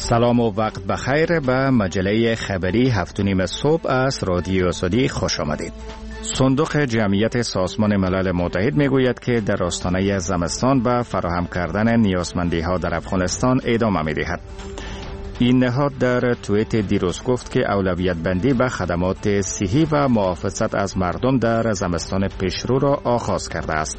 سلام و وقت بخیر به مجله خبری 7:30 صبح از رادیو آزادی خوش آمدید. صندوق جمعیت سازمان ملل متحد میگوید که در آستانه زمستان به فراهم کردن نیازمندی‌ها در افغانستان ادامه می‌دهد. این نهاد در توییت دیروز گفت که اولویت بندی به خدمات صحی و محافظت از مردم در زمستان پیشرو را آغاز کرده است.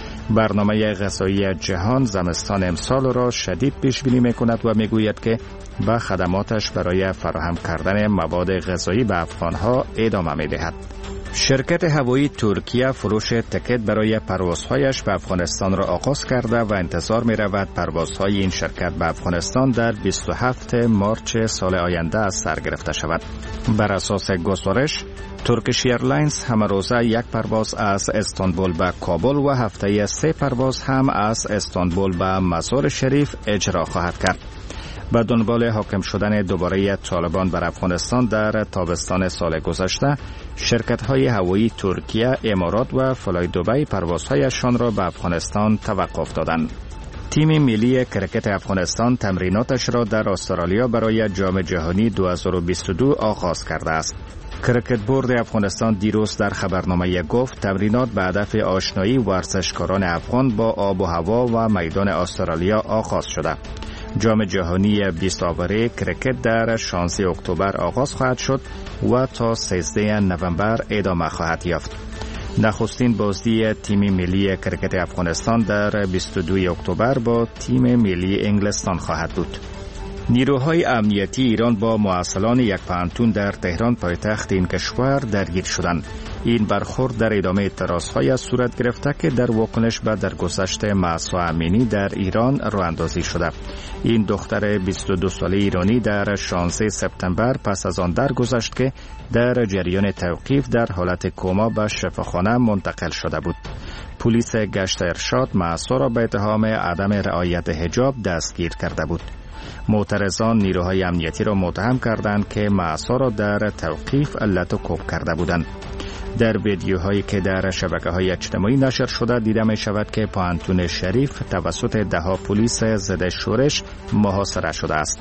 برنامه غذایی جهان زمستان امسال را شدید پیش بینی می‌کند و میگوید که به خدماتش برای فراهم کردن مواد غذایی به افغانها ادامه می‌دهد. شرکت هوایی ترکیه فروش تکت برای پروازهایش به افغانستان را آغاز کرده و انتظار می‌رود پروازهای این شرکت به افغانستان در 27 مارس سال آینده از سر گرفته شود. بر اساس گزارش ترکیش ایرلاینز همه روزه یک پرواز از استانبول به کابل و هفته 3 پرواز هم از استانبول به مزار شریف اجرا خواهد کرد. به دنبال حاکم شدن دوباره طالبان بر افغانستان در تابستان سال گذشته، شرکت‌های هوایی ترکیه، امارات و فلای دبی پروازهایشان را به افغانستان توقف دادند. تیم ملی کرکت افغانستان تمریناتش را در استرالیا برای جام جهانی 2022 آغاز کرده است. کرکت بورد افغانستان دیروز در خبرنامه گفت تمرینات به هدف آشنایی ورزشکاران افغان با آب و هوا و میدان استرالیا آغاز شده. جام جهانی 20 آوره کرکت در 16 اکتبر آغاز خواهد شد و تا 13 نوامبر ادامه خواهد یافت. نخستین بازی تیم ملی کرکت افغانستان در 22 اکتبر با تیم ملی انگلستان خواهد بود. نیروهای امنیتی ایران با معسلان یک پانتون در تهران پایتخت این کشور درگیر شدند. این برخورد در ادامه اعتراضهای صورت گرفته که در واکنش به درگذشت مهسا امینی در ایران راه اندازی شده. این دختر 22 ساله ایرانی در 16 سپتامبر پس از آن درگذشت که در جریان توقیف در حالت کما به شفاخانه منتقل شده بود. پلیس گشت ارشاد مهسا را به اتهام عدم رعایت حجاب دستگیر کرده بود. معترضان نیروهای امنیتی را متهم کردند که مهسا را در توقیف علت و کوب کرده بودند. در ویدیوهایی که در شبکه‌های اجتماعی نشر شده دیده می شود که پانتون شریف توسط ده‌ها پلیس ضد شورش محاصره شده است.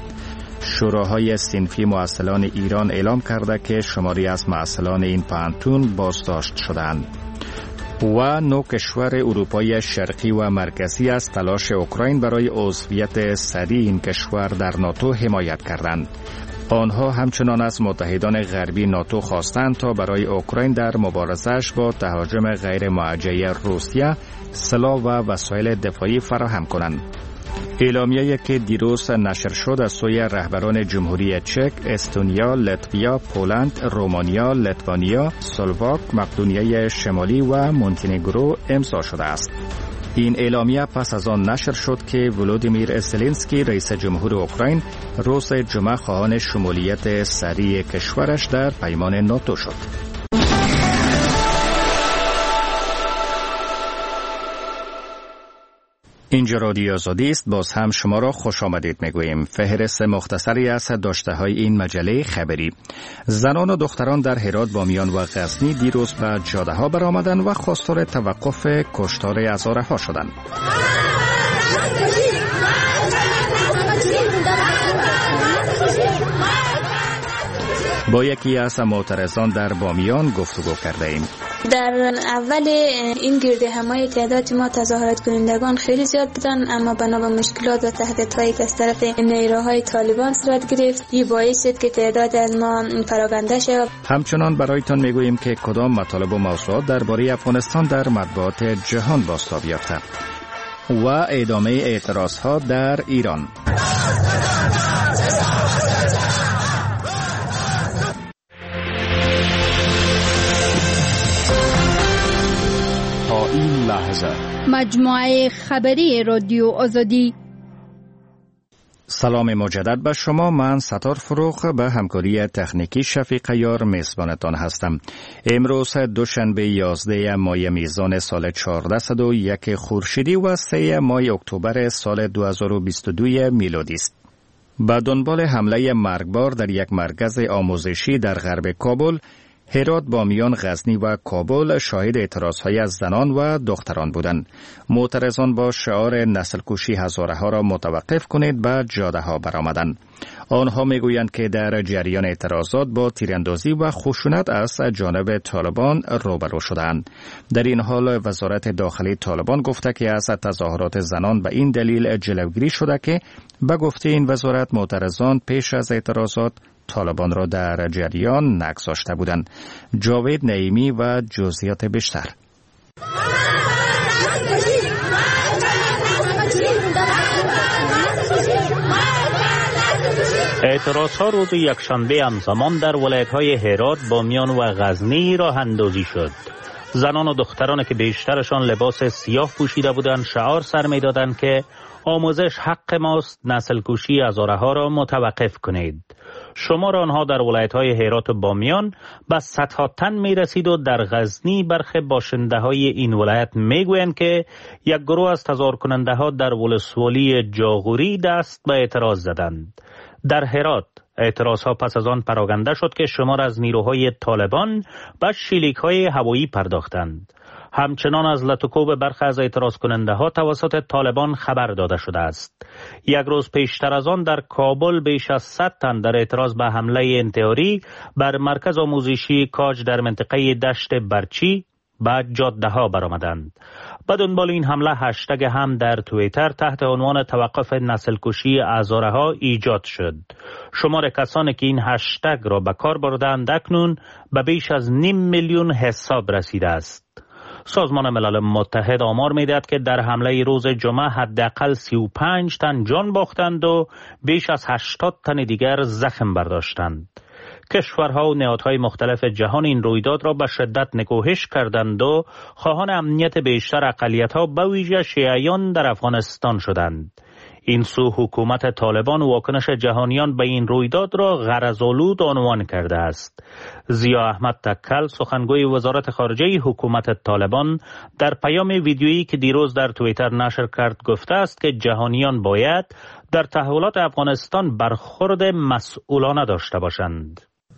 شوراهای صنفی معسلان ایران اعلام کرده که شماری از معسلان این پانتون بازداشت شدند. و 9 کشور اروپای شرقی و مرکزی از تلاش اوکراین برای عضویت سریع این کشور در ناتو حمایت کردند. آنها همچنان از متحدان غربی ناتو خواستند تا برای اوکراین در مبارزه‌اش با تهاجم غیر موجه روسیه سلاح و وسایل دفاعی فراهم کنند. اعلامیه‌ای که دیروز نشر شد از سوی رهبران جمهوری چک، استونیا، لتویا، پولند، رومانیا، لیتوانیا، اسلواک، مقدونیه شمالی و مونتنگرو امضا شده است. این اعلامیه پس از آن نشر شد که ولودیمیر زلنسکی رئیس جمهور اوکراین روز جمعه خواهان شمولیت سریع کشورش در پیمان ناتو شد. اینجا رادیو آزادی است. باز هم شما را خوش آمدید میگوییم. فهرست مختصری از داشته‌های این مجله خبری. زنان و دختران در هرات، بامیان و غزنی دیروز به جاده‌ها برآمدند و خواستار توقف کشتار هزاره‌ها شدند. با یکی از معترضان در بامیان گفتگو کرده ایم. در اول این گرد همایی تعداد ما تظاهرات کنندگان خیلی زیاد بودن، اما بنا به مشکلات و تهدیدهایی که از طرف نیروهای طالبان صورت گرفت، این باعث شد که تعداد از ما پراکنده شد. همچنان برایتان میگوییم که کدام مطالب و موضوعات درباره افغانستان در مطبوعات جهان بازتاب یافته و ادامه اعتراضها در ایران. این لحظه مجموعه خبری رادیو آزادی. سلام مجدد به شما. من ستار فروغ به همکاری تکنیکی شفیق یار میزبانتان هستم. امروز دوشنبه 11 ماه میزان سال 1401 خورشیدی و 3 ماه اکتبر سال 2022 میلادی است. به دنبال حمله مرگبار در یک مرکز آموزشی در غرب کابل، هرات، بامیان، غزنی و کابل شاهد اعتراضهای از زنان و دختران بودند. معترضان با شعار نسل کشی هزاره ها را متوقف کنید به جاده ها برآمدند. آنها میگویند که در جریان اعتراضات با تیراندازی و خشونت از جانب طالبان روبرو شدند. در این حال وزارت داخلی طالبان گفته که از تظاهرات زنان به این دلیل جلوگیری شده که به گفته این وزارت معترضان پیش از اعتراضات طالبان را در جریان نگذاشته بودند. جاوید نعیمی و جزئیات بیشتر. اعتراضها روز یکشنبه همزمان در ولایت‌های هرات، بامیان و غزنی راه اندازی شد. زنان و دختران که بیشترشان لباس سیاه پوشیده بودند شعار سر می‌دادند که آموزش حق ماست، نسل کشی هزاره‌ها را متوقف کنید. شمار آنها در ولایت‌های هرات و بامیان به صدها تن می‌رسید و در غزنی برخی باشنده‌های این ولایت می‌گویند که یک گروه از تظاهر کننده‌ها در ولسوالی جاغوری دست به اعتراض زدند. در هرات اعتراضها پس از آن پراکنده شد که شمار از نیروهای طالبان به شلیک‌های هوایی پرداختند. همچنان از لطوکوب برخی از اعتراض کننده ها توسط طالبان خبر داده شده است. یک روز پیشتر از آن در کابل بیش از 100 تن در اعتراض به حمله انتحاری بر مرکز آموزشی کاج در منطقه دشت برچی به جاده ها برآمدند. به دنبال این حمله هشتگ هم در توییتر تحت عنوان توقف نسل کشی هزاره‌ها ایجاد شد. شمار کسانی که این هشتگ را به کار بردند اکنون به بیش از 500,000 میلیون حساب رسیده است. سازمان ملل متحد آمار می‌دهد که در حمله روز جمعه حداقل 35 تن جان باختند و بیش از 80 تن دیگر زخم برداشتند. کشورها و نهادهای مختلف جهان این رویداد را به شدت نکوهش کردند و خواهان امنیت بیشتر اقلیت‌ها به ویژه شیعیان در افغانستان شدند. این سو حکومت طالبان و واکنش جهانیان به این رویداد را غرض‌آلود عنوان کرده است. ضیا احمد تکل، سخنگوی وزارت خارجه حکومت طالبان، در پیام ویدیویی که دیروز در توییتر نشر کرد گفته است که جهانیان باید در تحولات افغانستان برخورد مسئولانه داشته باشند.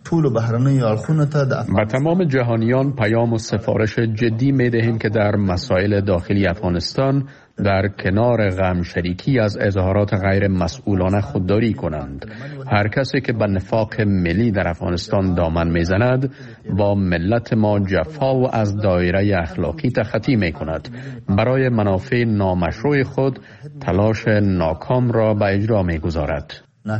به تمام جهانیان پیام و سفارش جدی می دهیم که در مسائل داخلی افغانستان در کنار غم شریکی از اظهارات غیر مسئولانه خودداری کنند. هر کسی که به نفاق ملی در افغانستان دامن میزند با ملت ما جفا و از دایره اخلاقی تخطی می کند. برای منافع نامشروع خود تلاش ناکام را به اجرا می گذارد.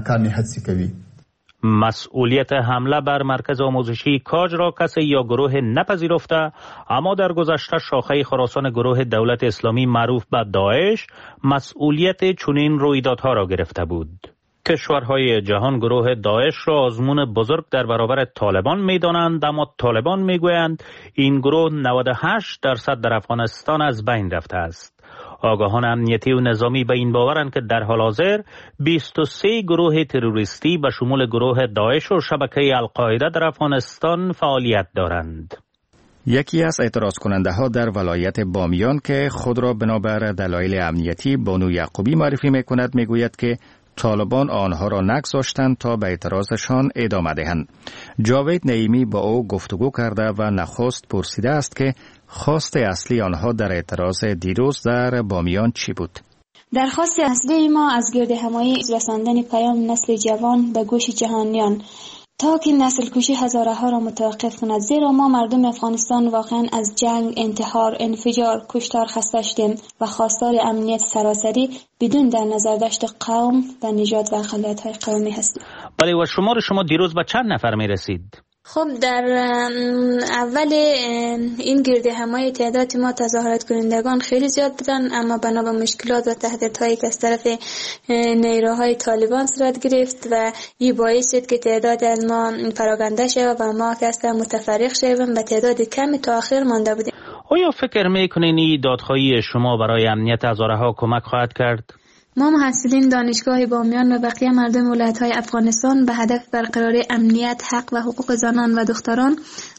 مسئولیت حمله بر مرکز آموزشی کاج را کسی یا گروه نپذیرفته، اما در گذشته شاخه خراسان گروه دولت اسلامی معروف به داعش مسئولیت چنین رویدادها را گرفته بود. کشورهای جهان گروه داعش را آزمون بزرگ در برابر طالبان می‌دانند، اما طالبان می‌گویند این گروه 98% در افغانستان از بین رفته است. آگاهان امنیتی و نظامی به این باورند که در حال حاضر 23 گروه تروریستی به شمول گروه داعش و شبکه القاعده در افغانستان فعالیت دارند. یکی از اعتراض کننده ها در ولایت بامیان که خود را بنابر دلایل امنیتی بانو یعقوبی معرفی می کند می گوید که طالبان آنها را نگذاشتند تا به اعتراضشان ادامه دهند. جاوید نعیمی با او گفتگو کرده و نخست پرسیده است که خواست اصلی آنها در اعتراض دیروز در بامیان چی بود؟ درخواست اصلی ما از گردهمایی رساندن پیام نسل جوان به گوش جهانیان تا که نسل کشی هزارها را متوقف کند، زیرا ما مردم افغانستان واقعا از جنگ، انتحار، انفجار، کشتار خسته شدیم و خواستار امنیت سراسری بدون در نظر داشت قوم و نژاد و اقلیت‌های قومی هستیم. بله، و شما دیروز به چند نفر می رسید؟ خب در اول این گردهمایی تعداد ما تظاهرات کنندگان خیلی زیاد بودن، اما بنا به مشکلات و تهدیدهایی که از طرف نیروهای طالبان صورت گرفت و این باعث شد که تعداد از ما پراکنده شد و ما که اصلا متفرق شدیم به تعداد کمی تا آخر مانده بودیم. آیا فکر میکنین این دادخواهی شما برای امنیت هزارها کمک خواهد کرد؟ ما محصلین دانشگاه بامیان و بقیه مردم ولایت‌های افغانستان به هدف برقراری امنیت، حق و حقوق زنان و دختران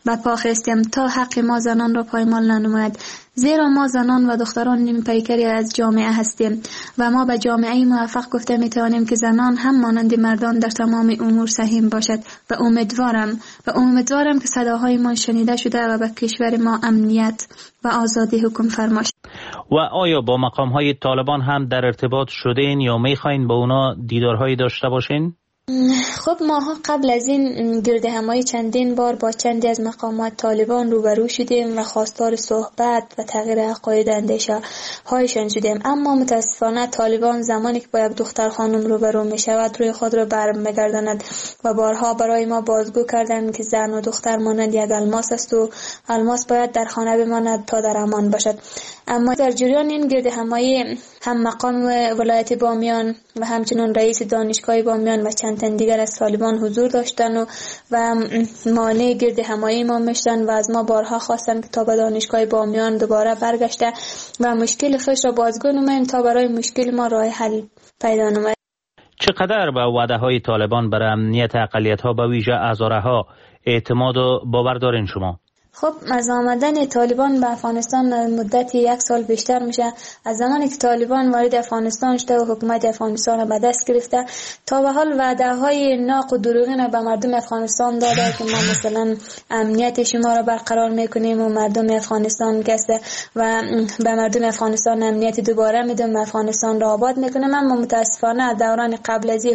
به پا خستیم تا حق ما زنان را پایمال ننماید، زیرا ما زنان و دختران نیم پیکری از جامعه هستیم و ما به جامعه موفق گفته می توانیم که زنان هم مانند مردان در تمام امور سهیم باشد و امیدوارم که صداهای ما شنیده شده و به کشور ما امنیت و آزادی حکم فرما شد. و آیا با مقام‌های طالبان هم در ارتباط شدین یا می‌خواین با اونا دیدارهایی داشته باشین؟ خب ماها قبل از این گرد همایی چندین بار با چندی از مقامات طالبان روبرو شدیم و خواستار صحبت و تغییر عقاید اندیشه هایشان شدیم، اما متاسفانه طالبان زمانی که با یک دختر خانم روبرو می شود روی خود را برمیگرداند و بارها برای ما بازگو کردند که زن و دختر مانند یک الماس است و الماس باید در خانه بماند تا در امان باشد. اما در جریان این گرد همایی هم مقام ولایت بامیان و همچنین رئیس دانشگاه بامیان و چند تن دیگر از طالبان حضور داشتن و مانع گرد همایی ما میشدن و از ما بارها خواستن که تا به دانشگاه بامیان دوباره برگشته و مشکل خودش را بازگو نماییم تا برای مشکل ما راه حل پیدا نماییم. چقدر به وعده های طالبان برای امنیت اقلیت ها به ویژه هزاره ها اعتماد و باور دارین شما؟ خب از آمدن طالبان به افغانستان مدت 1 سال بیشتر میشه. از زمانی که طالبان وارد افغانستان شده و حکومت افغانستان را به دست گرفته تا به حال وعده های ناق و دروغین به مردم افغانستان داده که ما مثلا امنیت شما را برقرار میکنیم و مردم افغانستان گسته و به مردم افغانستان امنیت دوباره میدیم، افغانستان را آباد میکنیم. اما متاسفانه دوران قبل از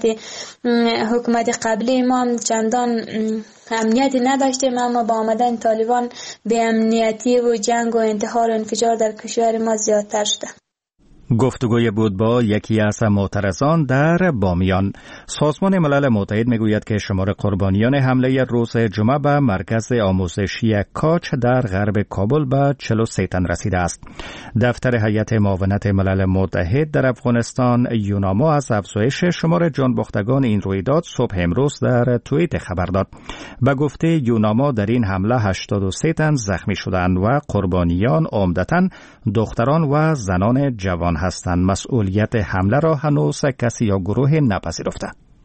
حکومت قبلی ما چندان امنیتی نداشتیم، اما با آمدن طالبان به امنیتی و جنگ و انتحار و انفجار در کشور ما زیادتر شده. گفتگوی بود با یکی از معترضان در بامیان. سازمان ملل متحد میگوید که شمار قربانیان حمله روز جمعه به مرکز آموزشی کاچ در غرب کابل به 43 تن رسیده است. دفتر هیئت معاونت ملل متحد در افغانستان یوناما از افزایش شمار جانباختگان این رویداد صبح امروز در توییت خبر داد. به گفته یوناما در این حمله 83 تن زخمی شدند و قربانیان عمدتاً دختران و زنان جوان هستند. مسئولیت حمله را هنوز کسی یا گروه نپذیرفته.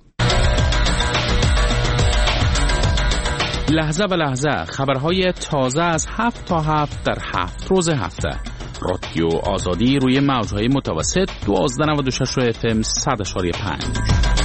لحظه به لحظه خبرهای تازه از 7 تا 7 در 7 روز هفته. رادیو آزادی روی موجهای متوسط 1296 FM 100.5.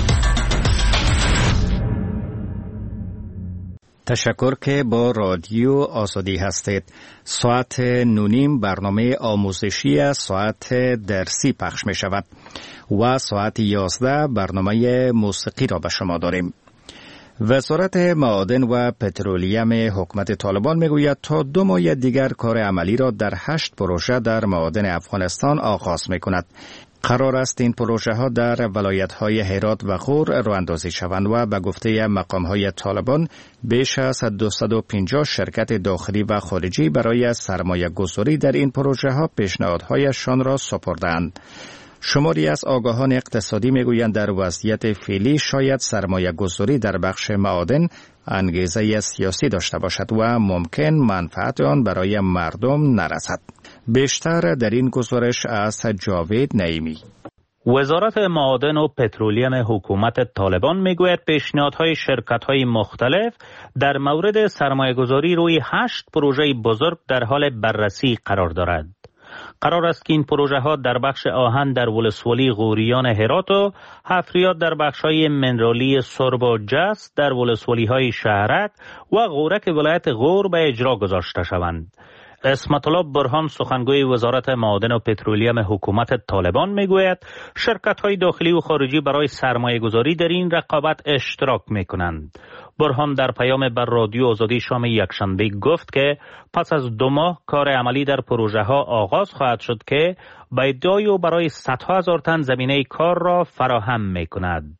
تشکر که با رادیو آزادی هستید. ساعت 9:30 برنامه آموزشی از ساعت درسی پخش می شود و ساعت 11 برنامه موسیقی را به شما داریم. وزارت معادن و پترولیم حکومت طالبان میگوید تا 2 ماه دیگر کار عملی را در 8 پروژه در معادن افغانستان آغاز می کند. قرار است این پروژه ها در ولایت های هرات و غور راه اندازی شوند و به گفته مقام های طالبان بیش از 250 شرکت داخلی و خارجی برای سرمایه گذاری در این پروژه ها پیشنهادهایشان را سپردند. شماری از آگاهان اقتصادی میگویند در وضعیت فعلی شاید سرمایه گذاری در بخش معادن انگیزه سیاسی داشته باشد و ممکن منفعت آن برای مردم نرسد. بیشتر در این گزارش از جاوید نعیمی. وزارت معادن و پترولیم حکومت طالبان میگوید پیشنهادهای شرکت‌های مختلف در مورد سرمایه‌گذاری روی 8 پروژه بزرگ در حال بررسی قرار دارد. قرار است که این پروژه ها در بخش آهن در ولسوالی غوریان هرات و حفریات در بخش های منرالی سرب و جس در ولسوالی های شهرک و غورک ولایت غور به اجرا گذاشته شوند. اسمت الله برهان سخنگوی وزارت معادن و پترولیم حکومت طالبان میگوید شرکت‌های داخلی و خارجی برای سرمایه‌گذاری در این رقابت اشتراک می‌کنند. برهان در پیام بر رادیو آزادی شام یکشنبه گفت که پس از 2 ماه کار عملی در پروژه ها آغاز خواهد شد که به ادعای او برای صدها هزار تن زمینه کار را فراهم می‌کند.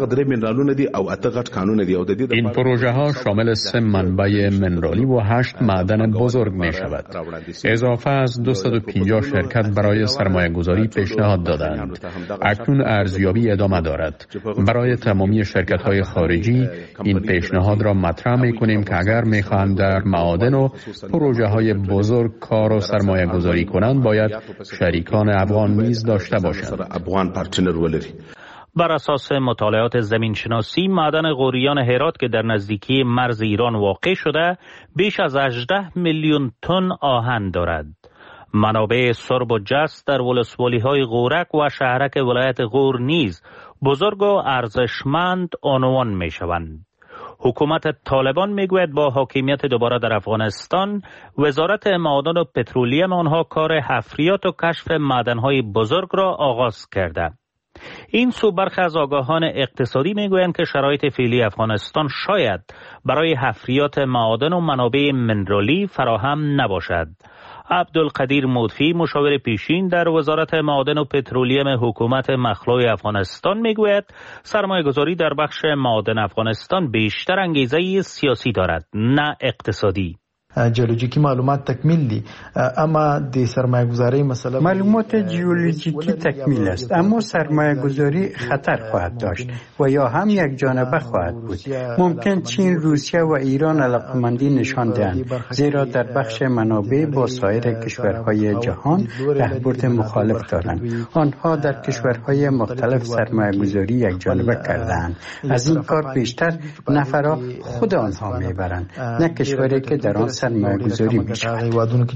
این پروژه ها شامل 3 منبع منرالی و 8 معدن بزرگ می شود. اضافه از 250 شرکت برای سرمایه گذاری پیشنهاد دادند. اکنون ارزیابی ادامه دارد. برای تمامی شرکت های خارجی این پیشنهاد را مطرح می کنیم که اگر می خواهند در معادن و پروژه های بزرگ کار و سرمایه گذاری کنند باید شریکان افغان نیز داشته باشند. بر اساس مطالعات زمینشناسی، معدن غوریان هرات که در نزدیکی مرز ایران واقع شده بیش از 18 میلیون تن آهن دارد. منابع سرب و جست در ولسوالی‌های غورک و شهرک ولایت غور نیز بزرگ و ارزشمند عنوان می‌شوند. حکومت طالبان میگوید با حاکمیت دوباره در افغانستان، وزارت معادن و پترولیم آنها کار حفریات و کشف معدن‌های بزرگ را آغاز کرده. این سو برخی از آگاهان اقتصادی میگویند که شرایط فعلی افغانستان شاید برای حفریات معادن و منابع منرالی فراهم نباشد. عبدالقدیر مودفی، مشاور پیشین در وزارت معادن و پترولیم حکومت مخلوع افغانستان میگوید سرمایه‌گذاری در بخش معادن افغانستان بیشتر انگیزه سیاسی دارد نه اقتصادی. جیولوژیکی معلومات تکمیل دي، اما د سرمایه گذاری مسئله معلومات جیولوژیکی تکمیل است، اما سرمایه گذاری خطر خواهد داشت و یا هم یک جانبه خواهد بود. ممکن چین، روسیه و ایران علاقمندی نشان دهند، زیرا در بخش منابع با سایر کشورهای جهان راهبرد مخالف دارند. آنها در کشورهای مختلف سرمایه گذاری یک جانبه کردند. از این کار بیشتر نفرا خود آنها میبرند، نه کشوری که در آن سرمایه‌گذاری می‌شود.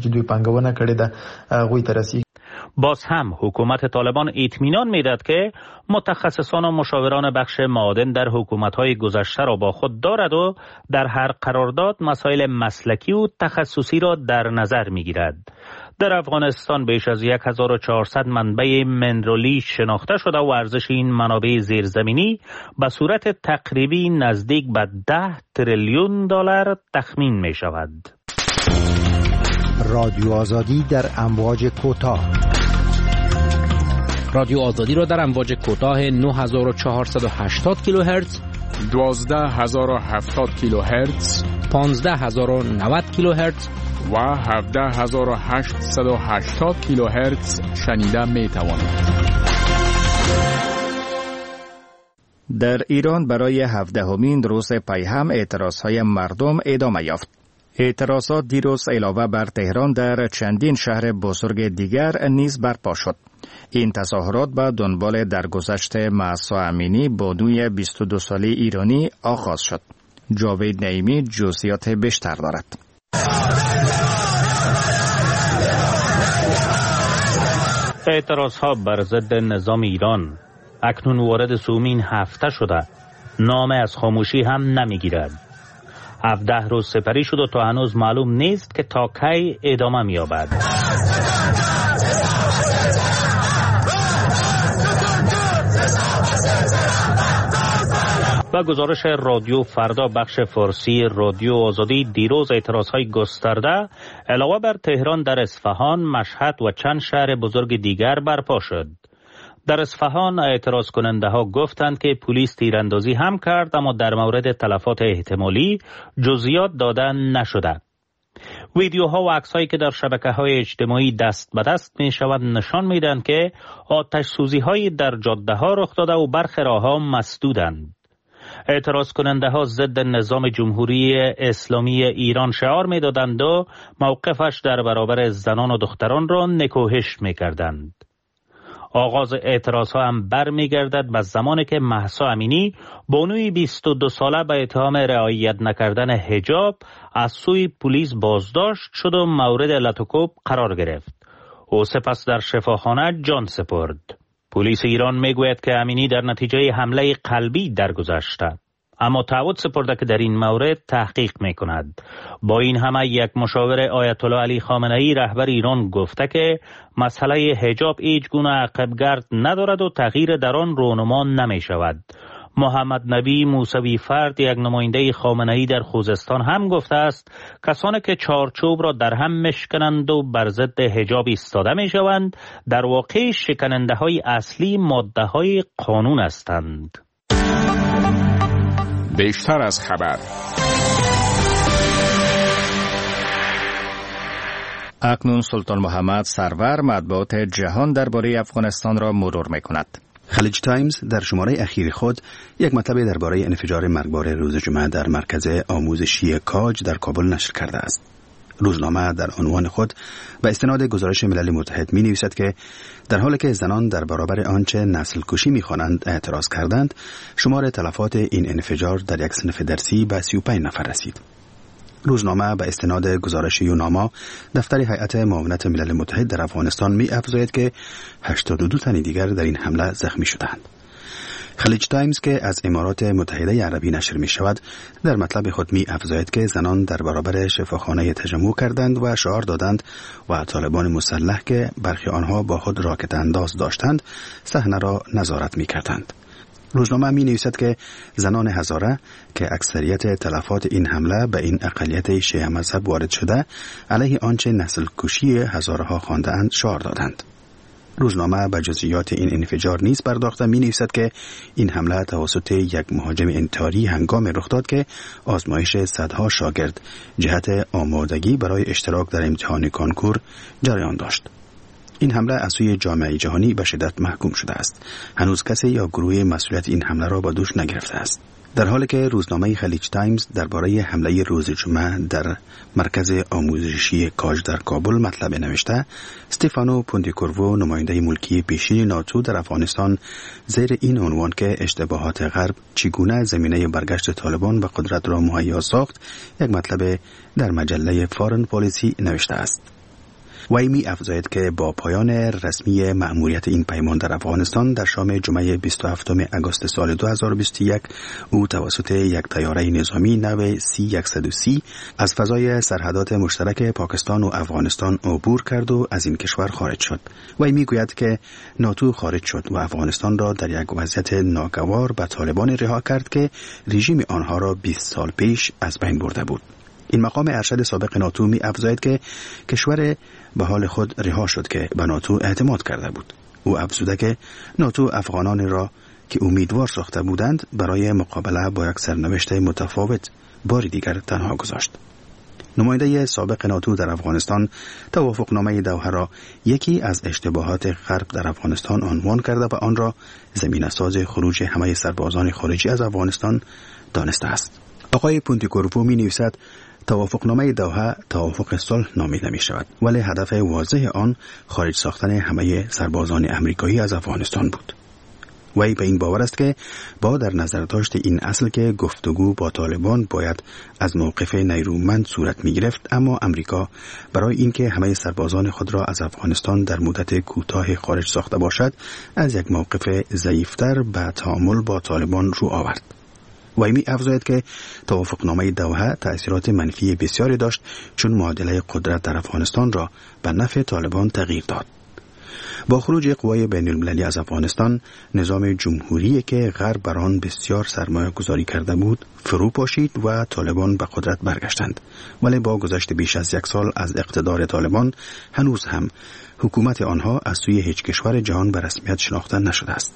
باز هم حکومت طالبان اطمینان میداد که متخصصان و مشاوران بخش معادن در حکومت‌های گذشته را با خود دارد و در هر قرارداد مسائل مسلکی و تخصصی را در نظر می‌گیرد. در افغانستان بیش از 1400 منبع منرالی شناخته شده و ارزش این منابع زیرزمینی به صورت تقریبی نزدیک به 10 تریلیون دلار تخمین می شود. رادیو آزادی در امواج کوتاه. رادیو آزادی را در امواج کوتاه 9480 کیلوهرتز، 12070 کیلوهرتز، 15090 کیلوهرتز و 17880 کیلوهرتز شنیده می توانید. در ایران برای 17مین روز پی هم اعتراضهای مردم ادامه یافت. اعتراضات دیروز علاوه بر تهران در چندین شهر بزرگ دیگر نیز برپا شد. این تظاهرات به دنبال درگذشت مهسا امینی بانوی 22 ساله ایرانی آغاز شد. جاوید نعیمی جزئیات بیشتر دارد. اعتراضها بر ضد نظام ایران اکنون وارد سومین هفته شده، نام از خاموشی هم نمیگیرد. 17 روز سپری شد و تا هنوز معلوم نیست که تا کی ادامه می‌یابد. و گزارش رادیو فردا بخش فارسی رادیو آزادی دیروز اعتراضهای گسترده علاوه بر تهران در اصفهان، مشهد و چند شهر بزرگ دیگر برپا شد. در اصفهان اعتراض کننده ها گفتند که پلیس تیراندازی هم کرد، اما در مورد تلفات احتمالی جزئیات داده نشده. ویدیوها و عکس‌هایی که در شبکه‌های اجتماعی دست به دست می‌شوند نشان می‌دهند که آتش سوزی‌هایی در جاده‌ها رخ داده و برخی راه‌ها مسدودند. اعتراض کننده ها ضد نظام جمهوری اسلامی ایران شعار می‌دادند و موقفش در برابر زنان و دختران را نکوهش می‌کردند. آغاز اعتراض ها هم برمیگردد به زمانی که مهسا امینی بانوی 22 ساله به اتهام رعایت نکردن حجاب از سوی پلیس بازداشت شد و مورد لطوکوب قرار گرفت. او سپس در شفاخانه جان سپرد. پلیس ایران میگوید که امینی در نتیجه حمله قلبی درگذشته، اما تعهد سپرده که در این مورد تحقیق میکند. با این همه یک مشاور آیت الله علی خامنه‌ای رهبر ایران گفته که مسئله حجاب هیچ گونه عقبگرد ندارد و تغییر در آن رونما نمی شود. محمد نبی موسوی فرد، یک نماینده خامنه‌ای در خوزستان، هم گفته است کسانی که چارچوب را در هم میشکنند و بر ضد حجاب ایستاده میشوند در واقع شکننده های اصلی ماده های قانون هستند. بیشتر از خبر. اکنون سلطان محمد سرور مطبوعات جهان درباره افغانستان را مرور می‌کند. خلیج تایمز در شماره اخیر خود یک مطلب درباره انفجار مرگبار روز جمعه در مرکز آموزشی کاج در کابل نشر کرده است. روزنامه در عنوان خود به استناد گزارش ملل متحد می نویسد که در حالی که زنان در برابر آنچه نسل کشی می خوانند اعتراض کردند، شمار تلفات این انفجار در یک صنف درسی به 35 نفر رسید. روزنامه به استناد گزارش یوناما دفتر هیئت معاونت ملل متحد در افغانستان می افزاید که 82 تن دیگر در این حمله زخمی شدند. خلیج تایمز که از امارات متحده عربی نشر می شود در مطلب خود می افزاید که زنان در برابر شفاخانه تجمع کردند و شعار دادند و طالبان مسلح که برخی آنها با خود راکت انداز داشتند صحنه را نظارت می کردند. روزنامه می نویسد که زنان هزاره که اکثریت تلفات این حمله به این اقلیت شیعه مذهب وارد شده علیه آنچه نسل کشی هزارها خوانده‌اند شعار دادند. روزنامه به جزئیات این انفجار نیز پرداخته می نویسد که این حمله توسط یک مهاجم انتحاری هنگام رخ داد که آزمایش صدها شاگرد جهت آمادگی برای اشتراک در امتحان کانکور جریان داشت. این حمله از سوی جامعه جهانی به شدت محکوم شده است. هنوز کسی یا گروه مسئولیت این حمله را به دوش نگرفته است. در حالی که روزنامه خلیج تایمز درباره حمله روز جمعه در مرکز آموزشی کاج در کابل مطلب نوشته، استفانو پوندیکورو نماینده ملکی پیشین ناتو در افغانستان زیر این عنوان که اشتباهات غرب چگونه زمینه برگشت طالبان به قدرت را مهیا ساخت یک مطلب در مجله فارن پالیسی نوشته است. وی می افزاید که با پایان رسمی مأموریت این پیمان در افغانستان در شام جمعه 27 آگوست سال 2021 او توسط یک طیاره نظامی نو C-130 از فضای سرحدات مشترک پاکستان و افغانستان عبور کرد و از این کشور خارج شد. وی می گوید که ناتو خارج شد و افغانستان را در یک وضعیت ناگوار به طالبان رها کرد که رژیم آنها را 20 سال پیش از بین برده بود. این مقام ارشد سابق ناتو می افزاید که کشور به حال خود رها شد که به ناتو اعتماد کرده بود. او افزوده که ناتو افغانان را که امیدوار ساخته بودند برای مقابله با یک سرنوشت متفاوت باری دیگر تنها گذاشت. نماینده سابق ناتو در افغانستان توافقنامه دوحه را یکی از اشتباهات غرب در افغانستان عنوان کرده و آن را زمینه ساز خروج همه سربازان خارجی از افغانستان دانسته است. آقای پونتیکورو می نویسد توافقنامه دوحه توافق صلح نامیده می شود، ولی هدف واضح آن خارج ساختن همه سربازان امریکایی از افغانستان بود. وی به این باور است که با در نظر داشت این اصل که گفتگو با طالبان باید از موقف نیرومند صورت می گرفت، اما امریکا برای اینکه همه سربازان خود را از افغانستان در مدت کوتاه خارج ساخته باشد از یک موقف ضعیفتر به تعامل با طالبان رو آورد. وی می افزاید که توافقنامه دوحه تأثیرات منفی بسیاری داشت چون معادله قدرت در افغانستان را به نفع طالبان تغییر داد. با خروج قوای بین المللی از افغانستان، نظام جمهوری که غرب بر آن بسیار سرمایه گذاری کرده بود فرو پاشید و طالبان به قدرت برگشتند. ولی با گذشت بیش از 1 سال از اقتدار طالبان هنوز هم حکومت آنها از سوی هیچ کشور جهان به رسمیت شناخته نشده است.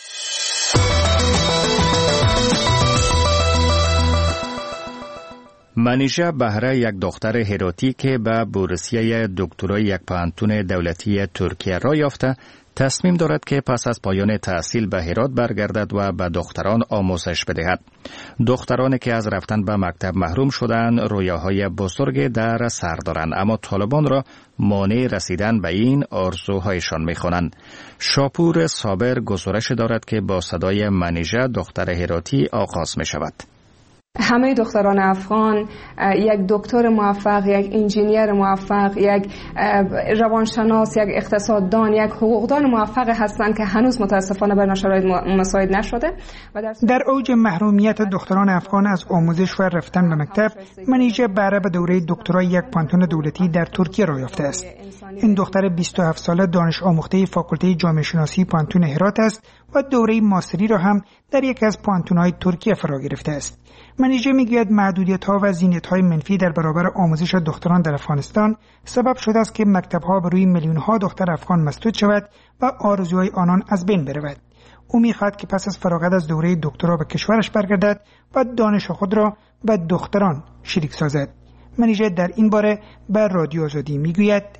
منیژه بهره، یک دختر هراتی که به بورسیه دکترای یک پانتون دولتی ترکیه را یافته، تصمیم دارد که پس از پایان تحصیل به هرات برگردد و به دختران آموزش بدهد. دخترانی که از رفتن به مکتب محروم شدند رویاهای بزرگ در سر دارند، اما طالبان را مانع رسیدن به این آرزوهایشان می‌خوانند. شاپور صابر گزارش دارد که با صدای منیژه دختر هراتی آغاز می‌شود. همه دختران افغان یک دکتر موفق، یک انجینیر موفق، یک روانشناس، یک اقتصاددان، یک حقوقدان موفق هستند که هنوز متاسفانه بر شرایط مساعد نشده. در اوج محرومیت دختران افغان از آموزش و رفتن به مکتب، منیژه بهره به دوره دکترای یک پانتون دولتی در ترکیه را یافته است. این دختر 27 ساله دانش آموخته فاکولته جامعه شناسی پانتون هرات است و دوره ماستری را هم در یک از پانتون‌های ترکیه فرا گرفته است. منیژه میگوید محدودیت‌ها و زینت‌های منفی در برابر آموزش دختران در افغانستان سبب شده است که مکتب‌ها بر روی میلیون‌ها دختر افغان مسدود شود و آرزوهای آنان از بین برود. او می‌خواهد که پس از فراغت از دوره دکترا به کشورش برگردد و دانش خود را به دختران شریک سازد. منیژه در این باره به رادیو آزادی میگوید: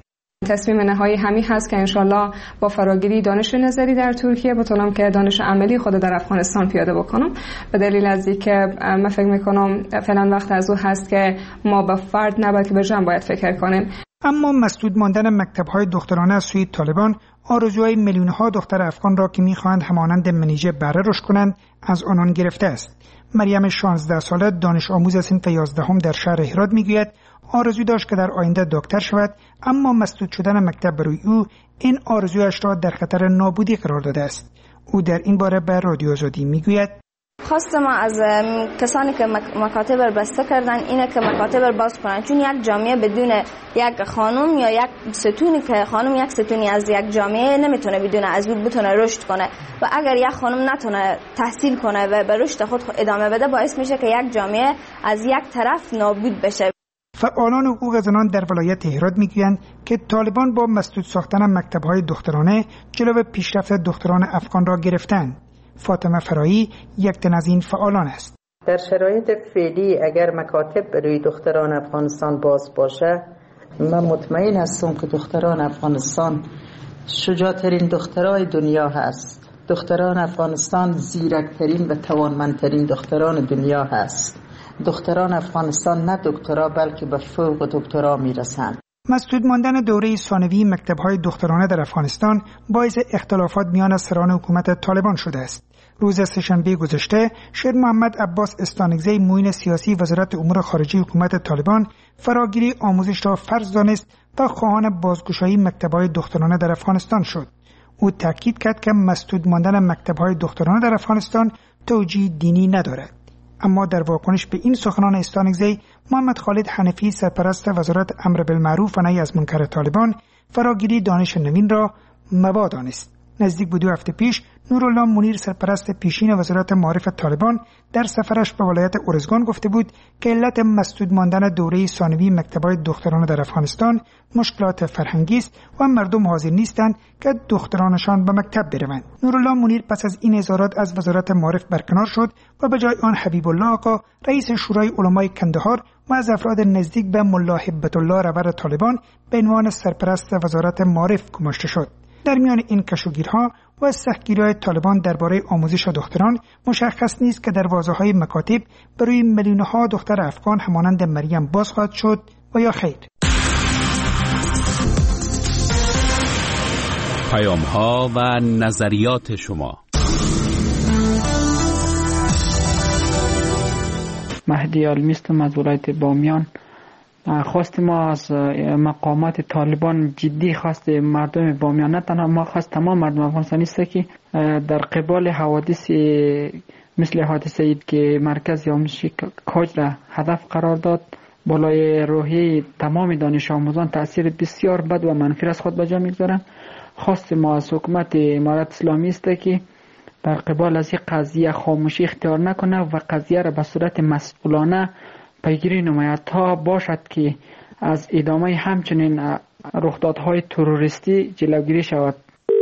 تصمیم نهایی همین هست که انشالله با فراگیری دانش نظری در ترکیه بتونم که دانش عملی خود در افغانستان پیاده بکنم. به دلیل از اینکه من فکر میکنم فعلا وقت از او هست که ما به فرد نه بلکه به جمع باید فکر کنیم. اما مسدود ماندن مکتب‌های دخترانه از سوی طالبان آرزوهای میلیون‌ها دختر افغان را که می‌خواهند همانند منیژه بره رشد کنند از آنان گرفته است. مریم 16 ساله دانش آموز صنف 11 در شهر هرات میگوید آرزو داشت که در آینده دکتر شود، اما مسدود شدن مکتب برای او این آرزویش را در خطر نابودی قرار داده است. او در این باره به رادیو آزادی میگوید خواست ما از کسانی که مکاتب را بسته کردن اینه که مکاتب را باز کنن، چون یک جامعه بدون یک خانم یا یک ستونی که خانم یک ستونی از یک جامعه نمیتونه بدون از بود بتونه رشد کنه و اگر یک خانم نتونه تحصیل کنه و به رشد خود ادامه بده باعث میشه که یک جامعه از یک طرف نابود بشه. فعالان حقوق زنان در ولایت هرات میگویند که طالبان با مسدود ساختن مکتب‌های دخترانه جلو پیشرفت دختران افغان را گرفتند. فاطمه فرایی یک تن از این فعالان است. در شرایط فعلی اگر مکاتب برای دختران افغانستان باز باشه، من مطمئن هستم که دختران افغانستان شجاعترین دخترای دنیا هست. دختران افغانستان زیرکترین و توانمندترین دختران دنیا هست. دختران افغانستان نه دکترا بلکه به فوق دکترا میرسند. مسدود ماندن دوره ثانوی مکتب‌های دخترانه در افغانستان باعث اختلافات میان سران حکومت طالبان شده است. روز سه‌شنبه گذشته شیر محمد عباس استانگزی معین سیاسی وزارت امور خارجه حکومت طالبان فراگیری آموزش را فرض دانست و خواهان بازگشایی مکتب‌های دخترانه در افغانستان شد. او تاکید کرد که مسدود ماندن مکتب‌های دخترانه در افغانستان توجیه دینی ندارد. اما در واکنش به این سخنان استانگزی، محمد خالد حنفی سرپرست وزارت امر بالمعروف و نهی از منکر طالبان فراگیری دانش نوین را مباح دانست. نزدیک به 2 هفته پیش نورالله منیر سرپرست پیشین وزارت معارف طالبان در سفرش به ولایت اورزگان گفته بود که علت مسدود ماندن دوره ثانوی مکتب‌های دخترانه در افغانستان مشکلات فرهنگی است و مردم حاضر نیستند که دخترانشان به مکتب بروند. نورالله منیر پس از این اظهارات از وزارت معارف برکنار شد و به جای آن حبیب الله آقا رئیس شورای علمای کندهار و از افراد نزدیک به ملا هبت الله رهبر طالبان به عنوان سرپرست وزارت معارف گماشته شد. در میان این کشوگیرها و سختگیری‌های طالبان درباره آموزش دختران مشخص نیست که دروازه‌های مکاتب برای میلیون‌ها دختر افغان همانند مریم باز خواهد شد و یا خیر. پیام‌ها و نظریات شما. مهدی علمیستم از ولایت بامیان. خواست ما از مقامات طالبان جدی خواست مردم بامیان، نه تنها ما، خواست تمام مردم افغانستان است که در قبال حوادث مثل حادثه اید که مرکز آموزشی کاج را هدف قرار داد، بالای روحی تمام دانش آموزان تأثیر بسیار بد و منفی از خود به جا میگذارند. خواست ما از حکومت امارت اسلامی است که در قبال از این قضیه خاموشی اختیار نکنه و قضیه را به صورت مسئولانه پیگیری نماید تا باشد که از ادامه همچنین رخدادهای تروریستی جلوگیری شود.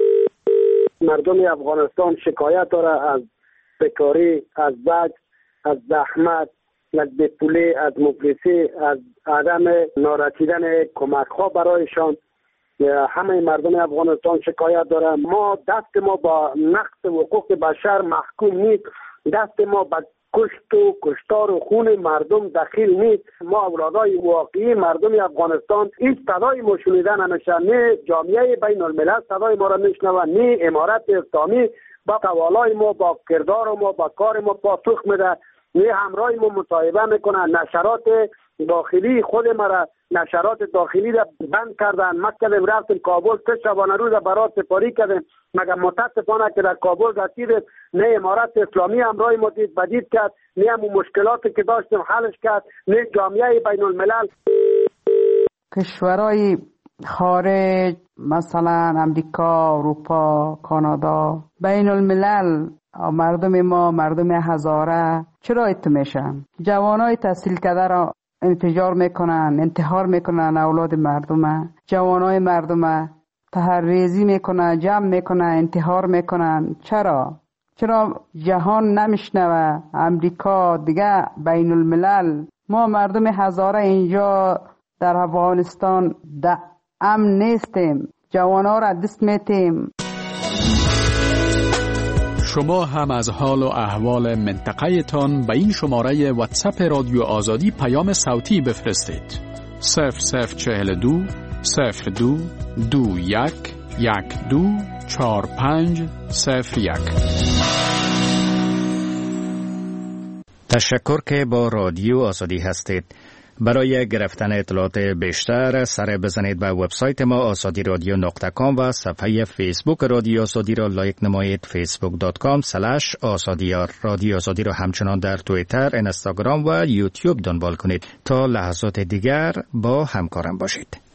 مردم افغانستان شکایت داره از بیکاری، از زجر، از زحمت، از بیپولی، از مفلسی، از عدم نارسیدن کمک ها برایشان. همه مردم افغانستان شکایت داره. ما دست ما با نقض حقوق بشر محکوم نیست، دست ما با کشت و کشتار و خون مردم دخیل نیست. ما اولادای واقعی مردم افغانستان این صدای ما شنیدن نمیشه، نه جامعه بین الملل صدای ما را میشنوه، نه امارت اسلامی با توالای ما، با کردار ما، با کار ما پاسخ میده، نه همراه ما مصاحبه میکنه. نشرات داخلی خود ما را، نشرات داخلی را بند کردن. ما کردیم رفتیم کابل، 3 شبانه روز برات سپاری کردیم، مگر متاسفانه که در کابل رسیدیم نه امارت اسلامی همراه ما دید بدید کرد، نه همون مشکلاتی که داشتیم حلش کرد، نه جامعه بین الملل. کشورهای خارج مثلا امریکا، اروپا، کانادا، بین الملل مردم ما، مردم هزاره چرا ایت میشن؟ جوانای تحصیل کرده را انفجار میکنن، انتحار میکنن اولاد مردم، جوانای مردم تحریزی میکنن، جمع میکنن، انتحار میکنن. چرا جهان نمیشنوه؟ امریکا دیگه، بین الملل. ما مردم هزاره اینجا در افغانستان امن نیستیم، جوانها را دست میتیم. شما هم از حال و احوال منطقه تان به این شماره واتساپ رادیو آزادی پیام صوتی بفرستید. 0042 02 21 12 45 01. تشکر که با رادیو آزادی هستید. برای گرفتن اطلاعات بیشتر سر بزنید به وبسایت ما azadiradyo.com و صفحه فیسبوک رادیو آزادی را لایک نمایید. facebook.com/azadi. رادیو آزادی را همچنان در توییتر، اینستاگرام و یوتیوب دنبال کنید تا لحظات دیگر با همکارم باشید.